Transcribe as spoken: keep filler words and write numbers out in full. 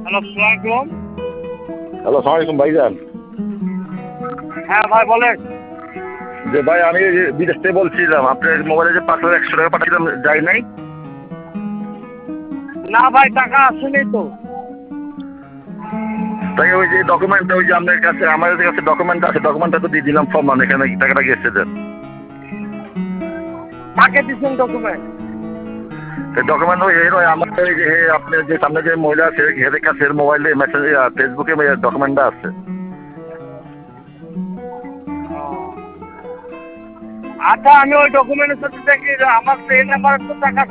Hello, আসসালামু আলাইকুম। Hello, সালাম আলাইকুম ভাইজান। হ্যাঁ ভাই বলেন। যে ভাই আমি এই যে বিদেশ থেকে বলছিলাম, আপনার মোবাইলে যে পাঁচ হাজার একশো টাকা পাঠিয়েছিলাম যায় নাই? না ভাই, টাকা আসেনি তো। তাই ওই যে ডকুমেন্টটা, ওই যে আপনার কাছে আমাদের কাছে ডকুমেন্ট আছে, ডকুমেন্টটা তো দিয়ে দিলাম ফর্মান, এখানে টাকাটা গেছে দেন। কাকে দিচ্ছেন ডকুমেন্ট? ডকুমেন্ট ওই এর ওই আমাদের ওই যে হে আপনার যে সামনে যে মহিলা আছে হেদের কাছে মোবাইলে মেসেজ ফেসবুকে ডকুমেন্টটা আছে। আচ্ছা, আমি ওই ডকুমেন্টের সাথে দেখি আমার এই নাম্বারে তো টাকা